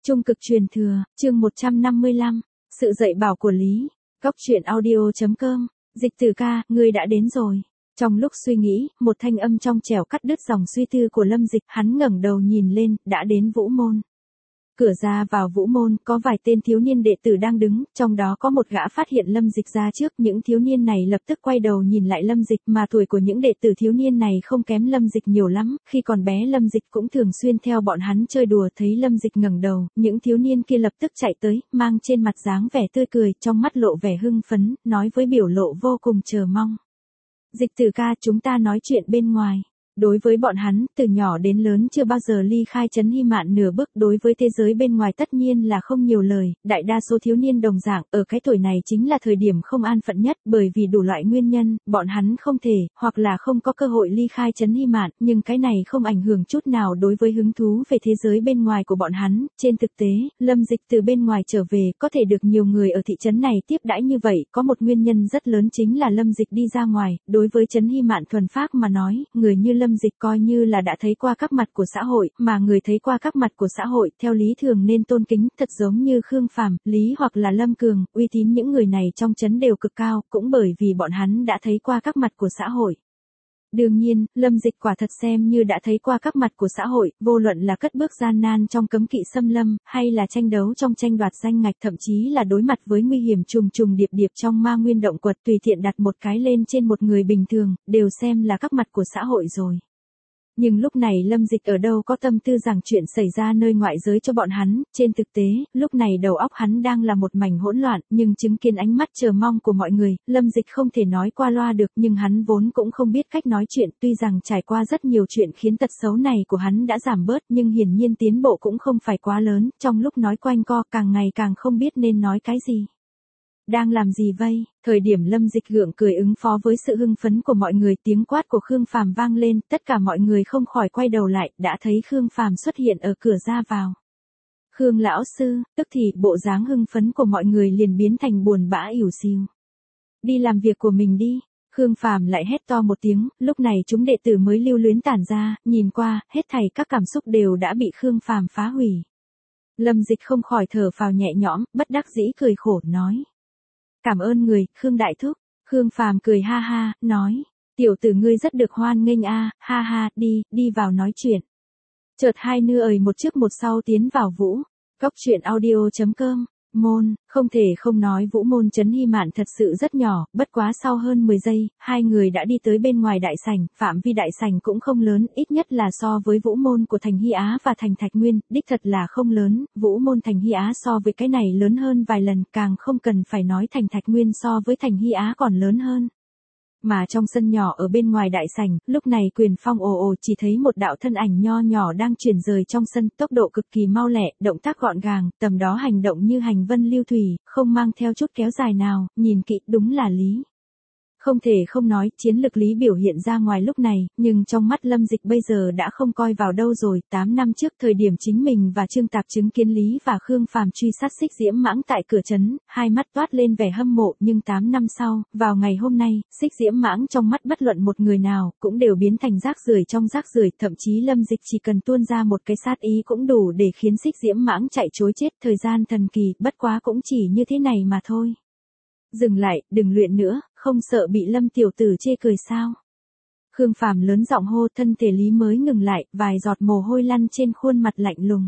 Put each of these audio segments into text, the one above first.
Trung cực truyền thừa, chương 155, sự dạy bảo của Lý. Góc truyện audio.com, Dịch Tử ca, ngươi đã đến rồi. Trong lúc suy nghĩ, một thanh âm trong trẻo cắt đứt dòng suy tư của Lâm Dịch, hắn ngẩng đầu nhìn lên, đã đến Vũ Môn. Cửa ra vào Vũ Môn, có vài tên thiếu niên đệ tử đang đứng, trong đó có một gã phát hiện Lâm Dịch ra trước, những thiếu niên này lập tức quay đầu nhìn lại Lâm Dịch, mà tuổi của những đệ tử thiếu niên này không kém Lâm Dịch nhiều lắm, khi còn bé Lâm Dịch cũng thường xuyên theo bọn hắn chơi đùa, thấy Lâm Dịch ngẩng đầu, những thiếu niên kia lập tức chạy tới, mang trên mặt dáng vẻ tươi cười, trong mắt lộ vẻ hưng phấn, nói với biểu lộ vô cùng chờ mong. Dịch Tử ca, chúng ta nói chuyện bên ngoài. Đối với bọn hắn, từ nhỏ đến lớn chưa bao giờ ly khai trấn Hy Mạn nửa bước, đối với thế giới bên ngoài tất nhiên là không nhiều lời, đại đa số thiếu niên đồng dạng, ở cái tuổi này chính là thời điểm không an phận nhất, bởi vì đủ loại nguyên nhân, bọn hắn không thể, hoặc là không có cơ hội ly khai trấn Hy Mạn, nhưng cái này không ảnh hưởng chút nào đối với hứng thú về thế giới bên ngoài của bọn hắn, trên thực tế, Lâm Dịch từ bên ngoài trở về, có thể được nhiều người ở thị trấn này tiếp đãi như vậy, có một nguyên nhân rất lớn chính là Lâm Dịch đi ra ngoài, đối với trấn Hy Mạn thuần phác mà nói, người như Lâm Dịch coi như là đã thấy qua các mặt của xã hội, mà người thấy qua các mặt của xã hội, theo lý thường nên tôn kính, thật giống như Khương Phàm, Lý hoặc là Lâm Cường, uy tín những người này trong trấn đều cực cao, cũng bởi vì bọn hắn đã thấy qua các mặt của xã hội. Đương nhiên, Lâm Dịch quả thật xem như đã thấy qua các mặt của xã hội, vô luận là cất bước gian nan trong cấm kỵ xâm lâm, hay là tranh đấu trong tranh đoạt danh ngạch, thậm chí là đối mặt với nguy hiểm trùng trùng điệp điệp trong ma nguyên động quật, tùy tiện đặt một cái lên trên một người bình thường, đều xem là các mặt của xã hội rồi. Nhưng lúc này Lâm Dịch ở đâu có tâm tư giảng chuyện xảy ra nơi ngoại giới cho bọn hắn, trên thực tế, lúc này đầu óc hắn đang là một mảnh hỗn loạn, nhưng chứng kiến ánh mắt chờ mong của mọi người, Lâm Dịch không thể nói qua loa được, nhưng hắn vốn cũng không biết cách nói chuyện, tuy rằng trải qua rất nhiều chuyện khiến tật xấu này của hắn đã giảm bớt, nhưng hiển nhiên tiến bộ cũng không phải quá lớn, trong lúc nói quanh co, càng ngày càng không biết nên nói cái gì. Đang làm gì vây? Thời điểm Lâm Dịch gượng cười ứng phó với sự hưng phấn của mọi người, tiếng quát của Khương Phàm vang lên, tất cả mọi người không khỏi quay đầu lại, đã thấy Khương Phàm xuất hiện ở cửa ra vào. Khương lão sư, tức thì bộ dáng hưng phấn của mọi người liền biến thành buồn bã ỉu xìu. Đi làm việc của mình đi. Khương Phàm lại hét to một tiếng, lúc này chúng đệ tử mới lưu luyến tản ra, nhìn qua, hết thảy các cảm xúc đều đã bị Khương Phàm phá hủy. Lâm Dịch không khỏi thở phào nhẹ nhõm, bất đắc dĩ cười khổ nói. Cảm ơn người, Khương đại thúc. Khương Phàm cười ha ha, nói, tiểu tử ngươi rất được hoan nghênh a, ha ha, đi vào nói chuyện. Chợt hai nư ời một trước một sau tiến vào Vũ. Góc truyện audio.com, Môn, không thể không nói Vũ Môn trấn Hy Mạn thật sự rất nhỏ, bất quá sau hơn 10 giây, hai người đã đi tới bên ngoài đại sảnh, phạm vi đại sảnh cũng không lớn, ít nhất là so với Vũ Môn của thành Hy Á và thành Thạch Nguyên, đích thật là không lớn, Vũ Môn thành Hy Á so với cái này lớn hơn vài lần, càng không cần phải nói thành Thạch Nguyên so với thành Hy Á còn lớn hơn. Mà trong sân nhỏ ở bên ngoài đại sảnh, lúc này Quyền Phong ồ ồ chỉ thấy một đạo thân ảnh nho nhỏ đang chuyển rời trong sân, tốc độ cực kỳ mau lẹ, động tác gọn gàng, tầm đó hành động như hành vân lưu thủy, không mang theo chút kéo dài nào, nhìn kỹ đúng là Lý. Không thể không nói, chiến lực Lý biểu hiện ra ngoài lúc này, nhưng trong mắt Lâm Dịch bây giờ đã không coi vào đâu rồi, 8 năm trước thời điểm chính mình và Trương Tạp chứng kiến Lý và Khương Phàm truy sát Xích Diễm Mãng tại cửa trấn, hai mắt toát lên vẻ hâm mộ, nhưng 8 năm sau, vào ngày hôm nay, Xích Diễm Mãng trong mắt bất luận một người nào, cũng đều biến thành rác rưởi trong rác rưởi, thậm chí Lâm Dịch chỉ cần tuôn ra một cái sát ý cũng đủ để khiến Xích Diễm Mãng chạy trối chết, thời gian thần kỳ, bất quá cũng chỉ như thế này mà thôi. Dừng lại, đừng luyện nữa, không sợ bị Lâm tiểu tử chê cười sao? Khương Phàm lớn giọng hô, thân thể Lý mới ngừng lại, vài giọt mồ hôi lăn trên khuôn mặt lạnh lùng.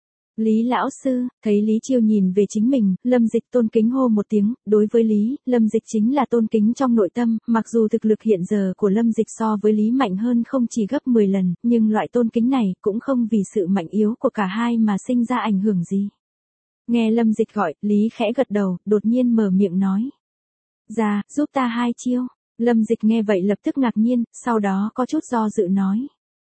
Lý lão sư, thấy Lý Chiêu nhìn về chính mình, Lâm Dịch tôn kính hô một tiếng, đối với Lý, Lâm Dịch chính là tôn kính trong nội tâm, mặc dù thực lực hiện giờ của Lâm Dịch so với Lý mạnh hơn không chỉ gấp 10 lần, nhưng loại tôn kính này cũng không vì sự mạnh yếu của cả hai mà sinh ra ảnh hưởng gì. Nghe Lâm Dịch gọi, Lý khẽ gật đầu, đột nhiên mở miệng nói. Ra, giúp ta hai chiêu. Lâm Dịch nghe vậy lập tức ngạc nhiên, sau đó có chút do dự nói.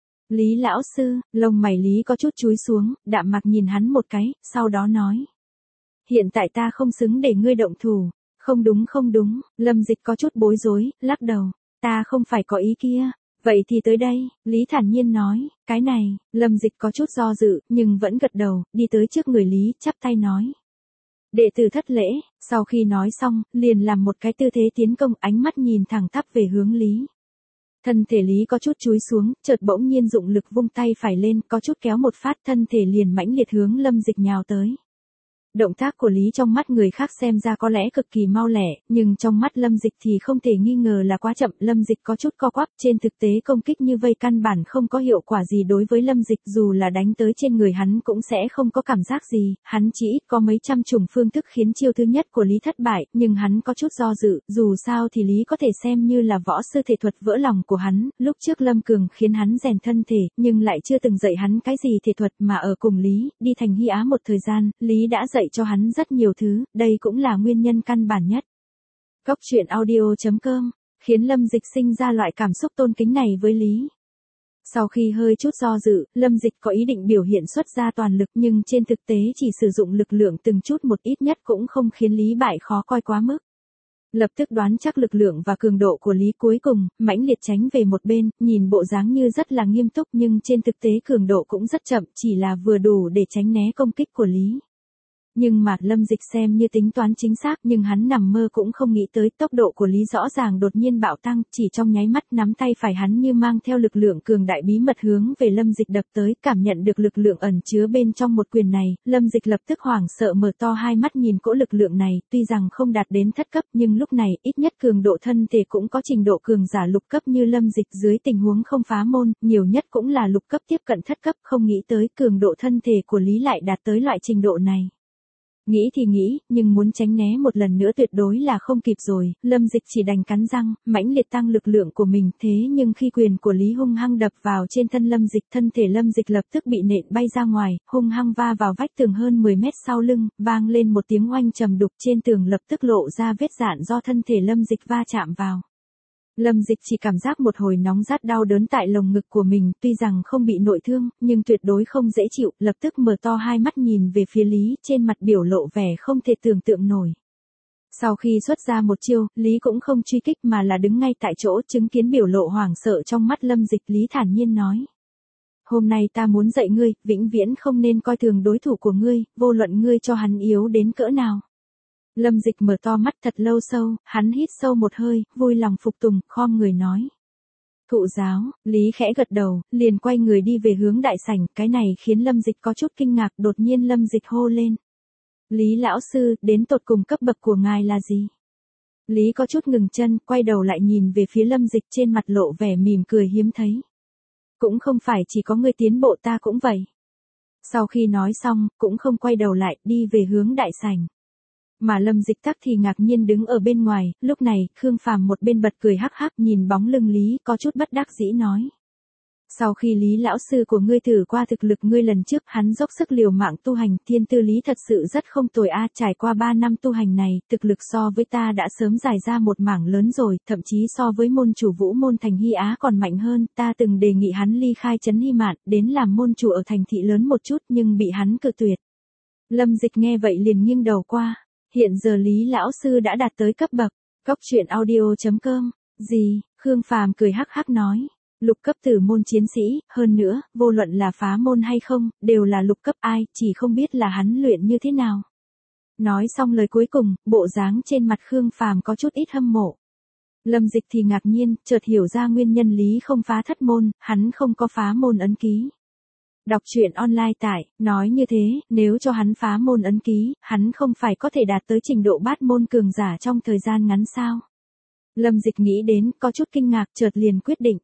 Lý lão sư, lông mày Lý có chút chúi xuống, đạm mặc nhìn hắn một cái, sau đó nói. Hiện tại ta không xứng để ngươi động thủ. Không đúng, Lâm Dịch có chút bối rối, lắc đầu. Ta không phải có ý kia. Vậy thì tới đây, Lý thản nhiên nói, cái này, Lâm Dịch có chút do dự, nhưng vẫn gật đầu, đi tới trước người Lý, chắp tay nói. Đệ tử thất lễ, sau khi nói xong, liền làm một cái tư thế tiến công, ánh mắt nhìn thẳng tắp về hướng Lý. Thân thể Lý có chút chúi xuống, chợt bỗng nhiên dụng lực vung tay phải lên, có chút kéo một phát, thân thể liền mãnh liệt hướng Lâm Dịch nhào tới. Động tác của Lý trong mắt người khác xem ra có lẽ cực kỳ mau lẻ, nhưng trong mắt Lâm Dịch thì không thể nghi ngờ là quá chậm. Lâm Dịch có chút co quắp, trên thực tế công kích như vây căn bản không có hiệu quả gì đối với Lâm Dịch, dù là đánh tới trên người hắn cũng sẽ không có cảm giác gì, hắn chỉ ít có mấy trăm chủng phương thức khiến chiêu thứ nhất của Lý thất bại, nhưng hắn có chút do dự, dù sao thì Lý có thể xem như là võ sư thể thuật vỡ lòng của hắn, lúc trước Lâm Cường khiến hắn rèn thân thể, nhưng lại chưa từng dạy hắn cái gì thể thuật, mà ở cùng Lý, đi thành Hy Á một thời gian, Lý đã dạy cho hắn rất nhiều thứ, đây cũng là nguyên nhân căn bản nhất. Cốc truyện audio.com khiến Lâm Dịch sinh ra loại cảm xúc tôn kính này với Lý. Sau khi hơi chút do dự, Lâm Dịch có ý định biểu hiện xuất ra toàn lực, nhưng trên thực tế chỉ sử dụng lực lượng từng chút một, ít nhất cũng không khiến Lý bại khó coi quá mức. Lập tức đoán chắc lực lượng và cường độ của Lý, cuối cùng mãnh liệt tránh về một bên, nhìn bộ dáng như rất là nghiêm túc nhưng trên thực tế cường độ cũng rất chậm, chỉ là vừa đủ để tránh né công kích của Lý. Nhưng mà Lâm Dịch xem như tính toán chính xác, nhưng hắn nằm mơ cũng không nghĩ tới tốc độ của Lý rõ ràng đột nhiên bạo tăng, chỉ trong nháy mắt nắm tay phải hắn như mang theo lực lượng cường đại bí mật hướng về Lâm Dịch đập tới, cảm nhận được lực lượng ẩn chứa bên trong một quyền này, Lâm Dịch lập tức hoảng sợ mở to hai mắt nhìn cỗ lực lượng này, tuy rằng không đạt đến thất cấp nhưng lúc này ít nhất cường độ thân thể cũng có trình độ cường giả lục cấp như Lâm Dịch, dưới tình huống không phá môn, nhiều nhất cũng là lục cấp tiếp cận thất cấp, không nghĩ tới cường độ thân thể của Lý lại đạt tới loại trình độ này. Nghĩ thì nghĩ, nhưng muốn tránh né một lần nữa tuyệt đối là không kịp rồi, Lâm Dịch chỉ đành cắn răng, mãnh liệt tăng lực lượng của mình, thế nhưng khi quyền của Lý hung hăng đập vào trên thân Lâm Dịch, thân thể Lâm Dịch lập tức bị nện bay ra ngoài, hung hăng va vào vách tường hơn 10 mét sau lưng, vang lên một tiếng oanh trầm đục, trên tường lập tức lộ ra vết rạn do thân thể Lâm Dịch va chạm vào. Lâm Dịch chỉ cảm giác một hồi nóng rát đau đớn tại lồng ngực của mình, tuy rằng không bị nội thương, nhưng tuyệt đối không dễ chịu, lập tức mở to hai mắt nhìn về phía Lý, trên mặt biểu lộ vẻ không thể tưởng tượng nổi. Sau khi xuất ra một chiêu, Lý cũng không truy kích mà là đứng ngay tại chỗ, chứng kiến biểu lộ hoảng sợ trong mắt Lâm Dịch, Lý thản nhiên nói. Hôm nay ta muốn dạy ngươi, vĩnh viễn không nên coi thường đối thủ của ngươi, vô luận ngươi cho hắn yếu đến cỡ nào. Lâm Dịch mở to mắt thật lâu sâu, hắn hít sâu một hơi, vui lòng phục tùng, khom người nói. Thụ giáo, Lý khẽ gật đầu, liền quay người đi về hướng đại sảnh, cái này khiến Lâm Dịch có chút kinh ngạc, đột nhiên Lâm Dịch hô lên. Lý lão sư, đến tột cùng cấp bậc của ngài là gì? Lý có chút ngừng chân, quay đầu lại nhìn về phía Lâm Dịch, trên mặt lộ vẻ mỉm cười hiếm thấy. Cũng không phải chỉ có người tiến bộ, ta cũng vậy. Sau khi nói xong, cũng không quay đầu lại, đi về hướng đại sảnh. Mà Lâm Dịch tắc thì ngạc nhiên đứng ở bên ngoài, lúc này, Khương Phàm một bên bật cười hắc hắc nhìn bóng lưng Lý, có chút bất đắc dĩ nói. Sau khi Lý lão sư của ngươi thử qua thực lực ngươi lần trước, hắn dốc sức liều mạng tu hành, thiên tư Lý thật sự rất không tồi a, trải qua 3 năm tu hành này, thực lực so với ta đã sớm giải ra một mảng lớn rồi, thậm chí so với môn chủ Vũ Môn thành Hy Á còn mạnh hơn, ta từng đề nghị hắn ly khai trấn Hy Mạn, đến làm môn chủ ở thành thị lớn một chút nhưng bị hắn cự tuyệt. Lâm Dịch nghe vậy liền nghiêng đầu qua. Hiện giờ Lý lão sư đã đạt tới cấp bậc. Cốc truyện audio.com. Gì? Khương Phàm cười hắc hắc nói. Lục cấp tử môn chiến sĩ, hơn nữa, vô luận là phá môn hay không, đều là lục cấp, ai, chỉ không biết là hắn luyện như thế nào. Nói xong lời cuối cùng, bộ dáng trên mặt Khương Phàm có chút ít hâm mộ. Lâm Dịch thì ngạc nhiên, chợt hiểu ra nguyên nhân Lý không phá thất môn, hắn không có phá môn ấn ký. Đọc truyện online tại, nói như thế, nếu cho hắn phá môn ấn ký, hắn không phải có thể đạt tới trình độ bát môn cường giả trong thời gian ngắn sao? Lâm Dịch nghĩ đến, có chút kinh ngạc, chợt liền quyết định.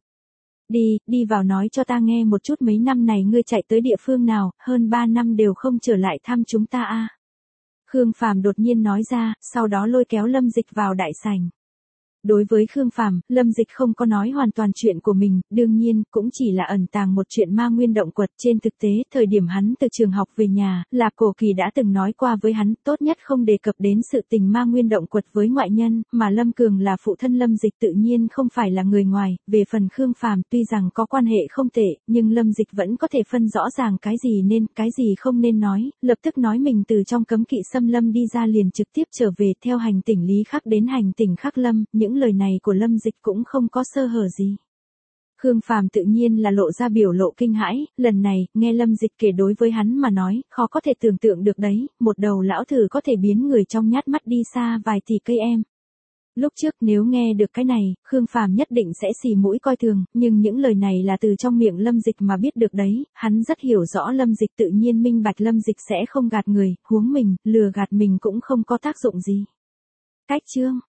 Đi vào nói cho ta nghe một chút, mấy năm này ngươi chạy tới địa phương nào, hơn 3 năm đều không trở lại thăm chúng ta a. Khương Phàm đột nhiên nói ra, sau đó lôi kéo Lâm Dịch vào đại sảnh. Đối với Khương Phàm, Lâm Dịch không có nói hoàn toàn chuyện của mình, đương nhiên, cũng chỉ là ẩn tàng một chuyện ma nguyên động quật. Trên thực tế, thời điểm hắn từ trường học về nhà, Lạp Cổ Kỳ đã từng nói qua với hắn, tốt nhất không đề cập đến sự tình ma nguyên động quật với ngoại nhân, mà Lâm Cường là phụ thân Lâm Dịch tự nhiên không phải là người ngoài. Về phần Khương Phàm, tuy rằng có quan hệ không tệ, nhưng Lâm Dịch vẫn có thể phân rõ ràng cái gì nên, cái gì không nên nói, lập tức nói mình từ trong cấm kỵ xâm lâm đi ra liền trực tiếp trở về, theo hành tỉnh Lý Khắc đến hành tỉnh Khắc Lâm, những lời này của Lâm Dịch cũng không có sơ hở gì. Khương Phàm tự nhiên là lộ ra biểu lộ kinh hãi, lần này, nghe Lâm Dịch kể đối với hắn mà nói, khó có thể tưởng tượng được đấy, một đầu lão thử có thể biến người trong nhát mắt đi xa vài tỷ cây em. Lúc trước nếu nghe được cái này, Khương Phàm nhất định sẽ xì mũi coi thường, nhưng những lời này là từ trong miệng Lâm Dịch mà biết được đấy, hắn rất hiểu rõ Lâm Dịch, tự nhiên minh bạch Lâm Dịch sẽ không gạt người, huống mình, lừa gạt mình cũng không có tác dụng gì. Cách chương